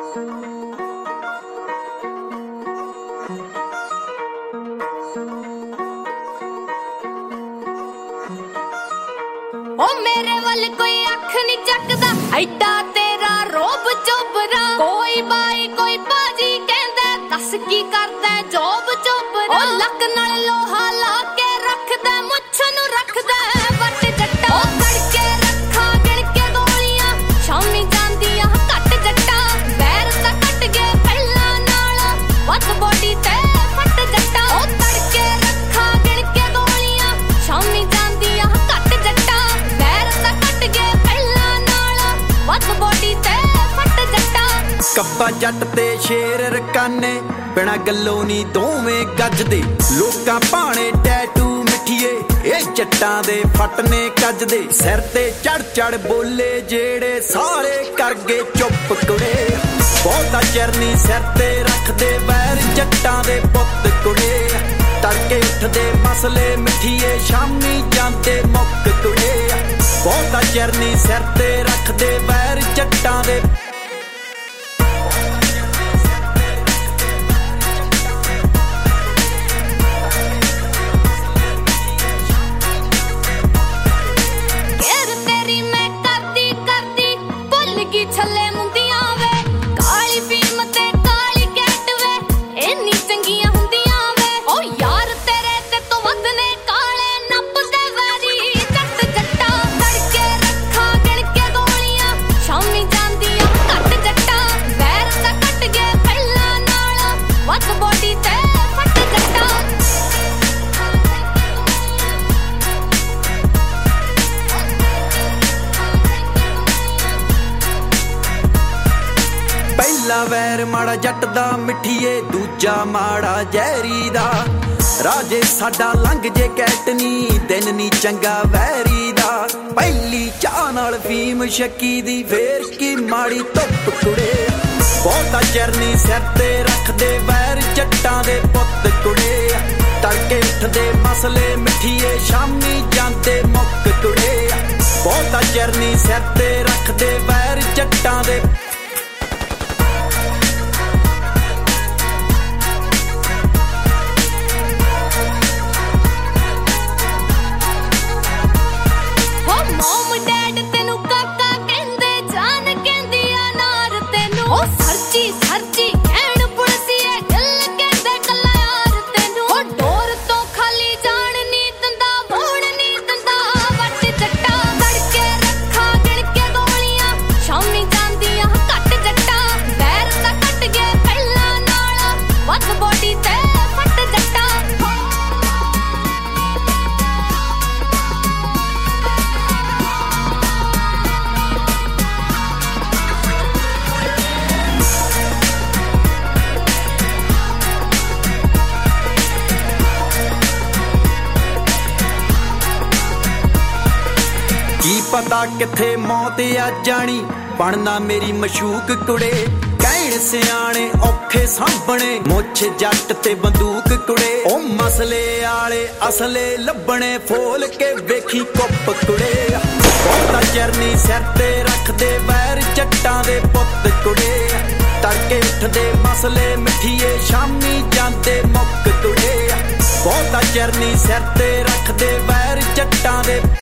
ओ मेरे वल कोई अख नहीं चकदा ऐडा तेरा रोब चोबरा कोई बाई कोई बाजी कहंदा दस की करदा जॉब चोबरा ओ लक नाल लोहा ला के रखदा मुछ नु रखदा वट जट्टा ओ तड़के रखा गिण के गोलियां शामी जांदियां कट जट्टा पैर ता कट गए पहला नाल वत बॉडी ते फट जट्टा ओ तड़के रखा गिण के गोलियां शामी जांदियां कट जट्टा कब्बा जट ते शेर रकाने बिना गल्लों नी दोवें गजदे लोकां भाणे टैटू मिठिए ए जट्टां दे फटने कजदे सिर ते चढ़ चढ़ बोले जेड़े सारे कर गए चुप कुड़े बहुता चरनी सिर ते रखदे वैर जट्टां दे पुत्त कुड़े तड़के उठदे मसले मिठिए शामी जांदे मुक कुड़े बहुता चरनी सिर ते रखदे वैर जट्टां दे छले मुंदियां वे काली फिल्म ते काली कैट वे इन्नी चंगियां हुंदियां वे ओ यार तेरे ते तो वदने काले नप दे वैरी जट जट्टा तड़के रखा गिण के गोलियां शामी जांदियां कट जट्टा पैर ता कट गए पहला नाल वत बॉडी ते फट जट्टा पहला वैर माड़ा जट दा मिठिए दूजा माड़ा जहरी दा राजे साडा लंघ जे कैटनी दिन नी चंगा वैरी दा पहली चाह नाल फीम शक्की दी फेर की माड़ी धुप कुड़े बहुता चरनी सिर ते रखदे वैर जट्टां दे पुत्त कुड़े तड़के उठदे मसले मिठिए शामी जांदे मुक कुड़े बहुता चरनी सिर ते रखदे वैर जट्टां दे मॉम डैड तेनू काका कहंदे जान कहंदी अनार तेनू ओ सरची सरची कहण पुलसिए गल कहंदे कल्ला यार तेनू ओ डोर तो खाली जान नी दंदा मोड़ नी दंदा वट जट्टा तड़के रखा गिण के गोलियां शामी जांदियां कट जट्टा पैर ता कट गए पहला नाल वत बॉडी ते फट जट्टा की पता किथे मौत आ जानी बनना मेरी मशूक कुड़े कहण सियाणे औखे सामने मुछ जट ते बंदूक कुड़े ओ मसले आले असले लभणे फोल के वेखी कुप कुड़े बहुता चरनी सिर ते रखदे वैर जट्टां दे पुत्त कुड़े तड़के उठदे मसले मिठिए शामी जांदे मुक कुड़े बहुता चरनी सिर ते रखदे वैर जट्टां दे